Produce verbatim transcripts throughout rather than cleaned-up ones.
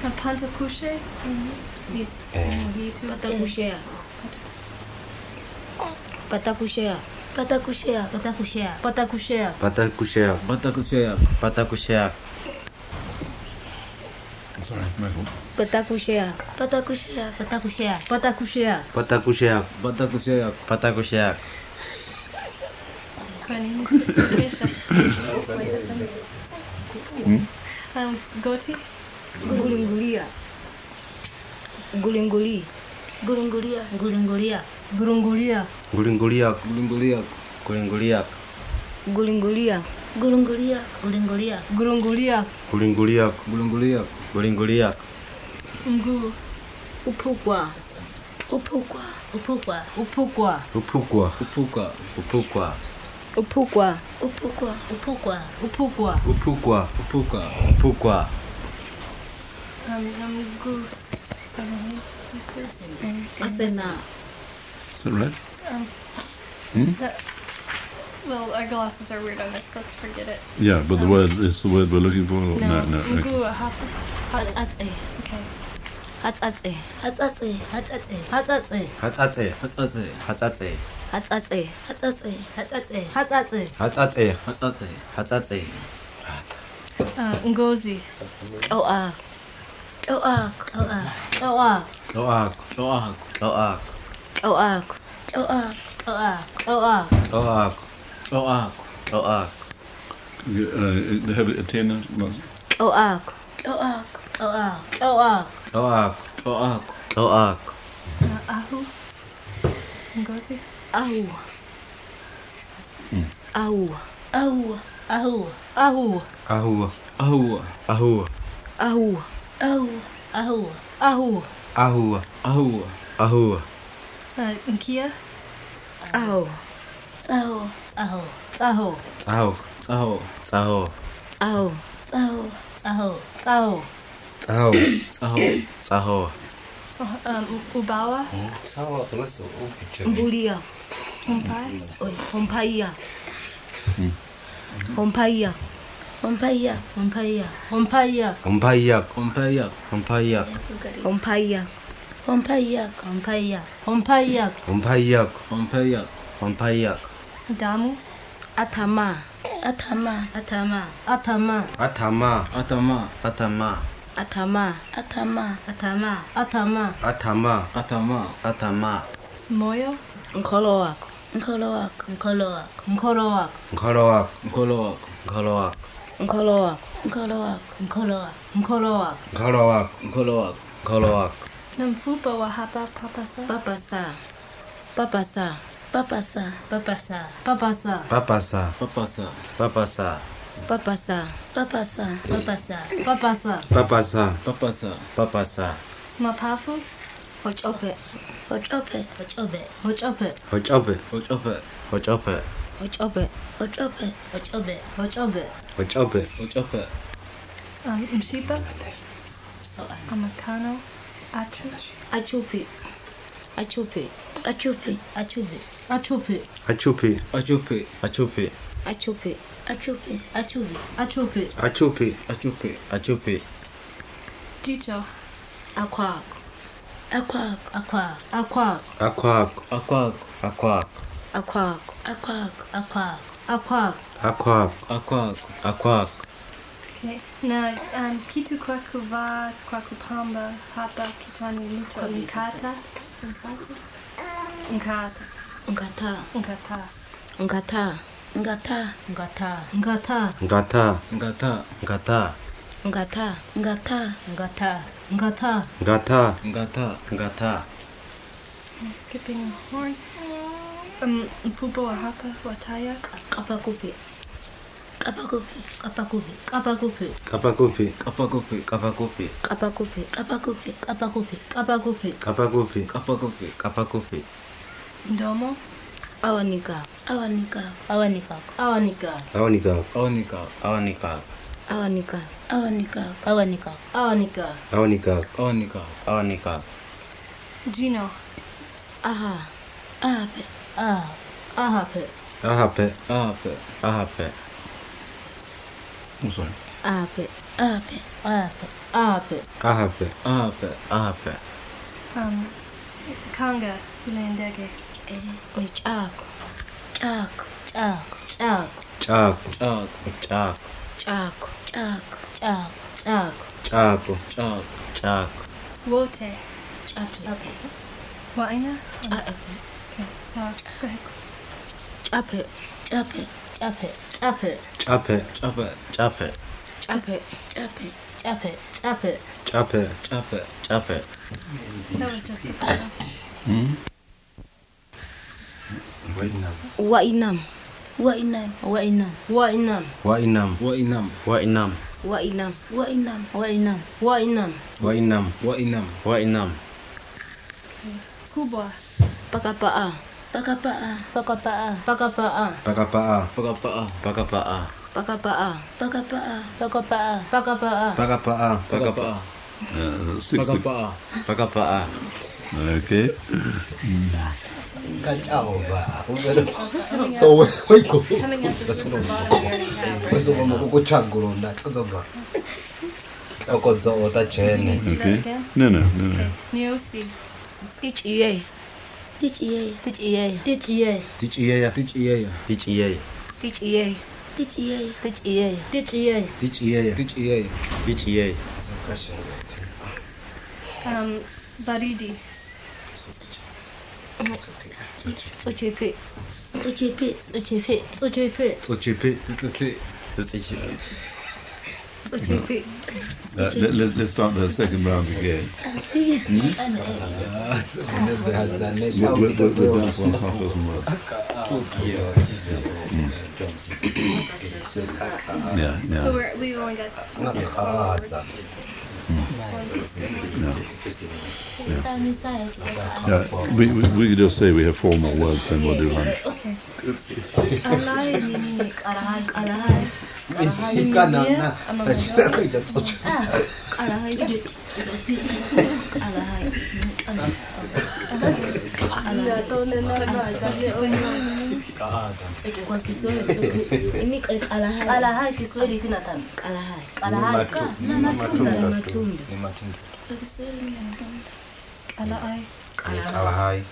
Pantakushe? Yes. Patakushea. Patakushea. Patakushea. Patakushea. Patakushea. Patakushea. Patakushea. Patakushea. Sorry, my fault. Patakushea. Patakushea. Patakushea. Patakushea. Patakushea. Patakushea. Patakushea. Um, Goti? Gulungulia. Gulunguli. Gulungulia. Gulungulia. Gurungulia. Gulingoliak. Gulunguliak. Gulingoliak. Gulungulia. Gulungulia. Gulungulia. Gurungulia. Gulingoliak. Gulunguliak. Gulingoliak. Ngu. Upukwa. Upukwa. Upukwa. Upukwa. Upukwa. Upuka. Upukwa. Upukwa. Upukwa. Upukwa. Upukwa. Upukwa. Upuka. Upukwa. Um, um, gu. Asena. Is that right? Um, Hmm? that, well, our glasses are weird on this. Let's forget it. Yeah, but the word is the word we're looking for. Or? No, no. Okay. Ngu hapa. Hatsatse. Okay. Hatsatse. Hatsatse. Hatsatse. Hatsatse. Hatsatse. Hatsatse. Hatsatse. Hatsatse. Hatsatse. Hatsatse. Hatsatse. Hatsatse. Hatsatse. Hatsatse. Uh, Ngozi. Oa. Oak. Oa. Oa. Oak. Oak. Oak. Oak. Oak. Oa. Oa. Oak. Oak. Oak. Uh, they have a tenor. Oak. Oak. Oa. Oa. Oak. Oak. Oak. Uh, Ahu. Ngozi. Ahu. Ahu. Ahu. Ahu. Ahu. Ahu. Ahu. Ahu. Ahu. Ahu. Ahu. Ahu. Ahu. Ahu. Ahu. Uh, Nkia. Ahu. Tsaho. Ahu. Taho. Taho. Taho. Taho. Ahu. Tsaho. Ahu. Taho. Taho. Taho. Taho. Um, Ubawa. Taho. Terus Mbulia. Umpai. Oi, Hompaia. Hompaia. Hompaia. Hompaia. Umpaya. Umpayak. Umpayak. Umpayak. Hompaia. Hompaia. Hompaia. Umpayak. Umpayak. Umpayak. Umpayak. Damu. Atama. Atama. Atama. Atama. Atama. Atama. Atama. Atama. Atama. Atama. Atama. Atama. Atama. Atama. Moyo. Nkoloak. Nkoloak. Nkoloak. Nkoroak. Nkoloak. Nkoloak. Nkoloak. Nkoloak. Nkoloak. Nkoloak. Nkoroak. Nkoloak. Nkoloak. Nkoloak. Namfupa wa hapa papasa. Papasa. Papasa. Papasa. Papasa. Papasa. Papasa. Papasa. Papasa. Papasa. Papasa. Papasa. Papasa. Papasa. Papasa. Papasa. Mapafu. Hochope. Hochope. Hochope. Hochope. Hochope. Hochope. Hochope. Hochope. Hochope. Hochope. Hochope. Hochope. Hochope. Um, Mshipa. Amakano. Atu. Achupi. Achupi. Achupi. Achupi. Achupi. Achupi. Achupi. Achupi. Achupi. Achupi. Achupi. Achupi. Achupi. Achupi. Achupi. Jicho. Aquak. Aquak. Aquak. Aquak. Aquak. Aquak. Aquak. Aquak. Aquak. Aquak. Aquak. Aquak. Aquak. Aquak. Okay. Na um, kitu kwa kuvaa kwa kupamba hapa kichwani mito nkata. Nkata. Ngata. Nkata. Ngata. Ngata. Ngata. Nkata. Ngata. Ngata. Ngata. Ngata. Ngata. Ngata. Nkata. Ngata. Ngata. Ngata. I'm skipping a horn. Um, mfupa wa hapa wataya. Kapakupi. Kapakupi. Kapakupi. Kapakupi. Kapakupi. Kapakupi. Kapakupi. Kapakupi. Kapakupi. Kapakupi. Kapakupi. Kapakupi. Kapakupi. Kapakupi. Mdomo. Awanika. Awanika. Awanika. Awanika. Awanika. Awanika. Awanika. Awanika. Awanika. Awanika. Awanika. Awanika. Awanika. Awanika. Gino. Aha. Ape. Ah. Ahape. Ahape. Ahape. Ahape. I'm sorry. Ape. Ape. Ape. Ape. Ahape. Ape. Ahape. Um, Kanga, Ulandege. Chako. Chako. Chako. Chako. Chako. Chako. Chako. Chako. Chako. Chako. Chako. Chako. Chako. Chako. Wote. Chape. Waina? Chape. Okay, so go ahead. Chape. Chape. Chape. Chape. Chape. Chape. Chape. Chape. Chape. Chape. Chape. Chape. Chape. Chape. That was just a Hmm? Wainam. Wainam. Wainam. Wainam. Wainam. Wainam. Wainam. Wainam. Wainam. Wainam. Wainam. Wainam. Wainam. Wainam. Kubwa. Pakapaa. Pakapaa. Pakapaa. Pakapaa. Pakapaa. Pakapaa. Pakapaa. Pakapaa. Pakapaa. Pakapaa. Pakapaa. Pakapaa. Pakapaa. Uh, six, six. Pakapaa. Pakapaa. Okay. Kacau ba. So we go. Coming up with the bottom we already have. Bese uma kukuchangula na kuzoba. Okodzo ota chene. Do that Okay. again? No, no, no, no. Okay. Niosi. Teach ye. Teach ye. Teach ye. Teach ye. Teach iyeya. Teach iyeya. Teach iyeya. Teach ye. Teach ye. Teach ye. Teach ye. Teach iyeya. Teach iyeya. Teach iyeya. Um, Baridi. Tsochepe. Tsochepe. Tsochepe. Tsochepe. Tsochipe. Tutupi. Tsochipe. Tsochepe. Uh, let, let, let's start the second round again. We- we- we- we- We've done one half dozen words. Yeah, So yeah. we're, we only got Ngakhaza. Yeah, we, we, we could just say we have four more words, then we'll do lunch. Okay. Alai nini? Alahai. Alahai. Isikana na. Tashira kuja tsocho. Alahai. Alahai. Kwa Kiswahili. Ini alahai. Alahai Kiswahili tena tamu. Alahai. Alahai. Na matunda. Na matunda. Ni matunda. Alai. Alahai.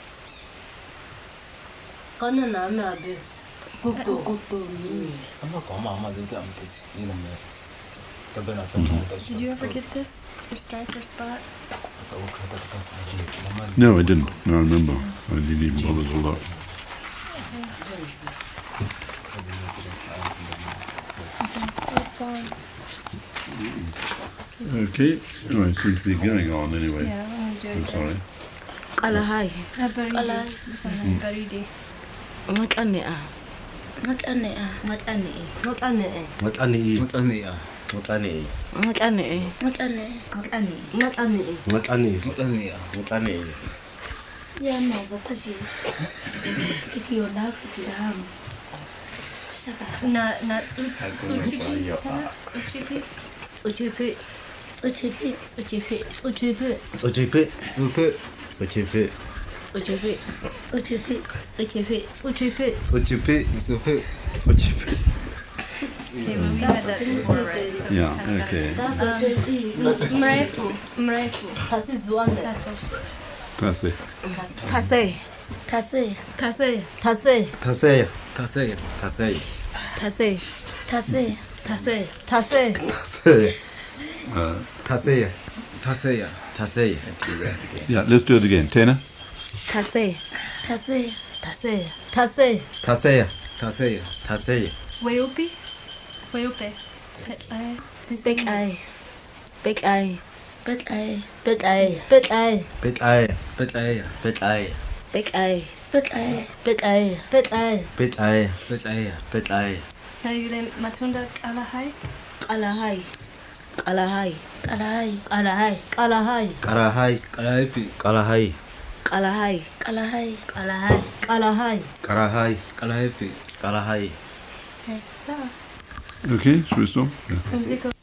Kana na abe. Kuto. Kuto. Ama kama ama zita amkisi. Ina me. Kabena Did you ever get this? Your striker spot? No, I didn't. No, I remember. I didn't even bother to look. It's gone. Okay. Oh, it seems to be going on anyway. Yeah, I'm gonna do I'm it. sorry. Alahai. Uh, Baridi. Baridi. Matane a. Matane a. Matane. Matane. Matani. Mutaniya. Matani. Matane. Matane. Matane. Matane. Matani. Mutaniya. Matani. Ya maza tashi. Kikiyo na kikihamu. Shaka. Na, na, Tsuchipi. Tana? Tsuchipi? Tsochepe. Tsochepe. Tsochepe. Tsochepe. Tsochipe. Supe. Tsochipe. Tsochepe. Tsochepe. Tsochepe. Tsochepe. Tsochipe. Supe. Tsochipe. Okay, well, we had that before, right? So Yeah, okay. Mrefu. Mrefu. Tasiziwande. That's it. Passe. Tase. Tase. Tase. Tase. Taseya. Tasey. Taseya. Tase. Tase. Tase. Tase. Taseya. Uh, Taseya. Taseya. Taseya. yeah, let's do it again. Tena? Tase. Tase. Tase. Tase. Taseya. Taseya. Taseya. Weupi? Weupe. Pet eye. Big eye. Big eye. Big eye. Big eye. Big eye. Big eye. Betaya. Big eye. Big eye. Big eye. Big eye. Big eye. Big eye. Betaya. Big eye. Na yule matunda alahai? Alahai. Alahai. Kalahai. Alahai. Alahai. Karahai. Kalaipi. Karahai. Alahai. Kalahai. Alahai. Alahai. Karahai. Kalaipi. Karahai. Okay. So, Okay, should we stop? Yeah. musical.